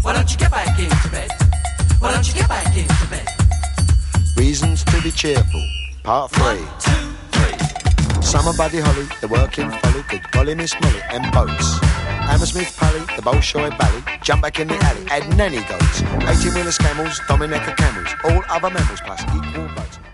Why don't you get back into bed? Why don't you get back into bed? Reasons to be cheerful, part 3. 1, 2, 3. Summer Buddy Holly, the working folly, good golly Miss Molly, and boats. Hammersmith Pally, the Bolshoi Bally, jump back in the alley, add nanny goats, 18-wheeler camels, Dominica camels, all other mammals plus equal boats.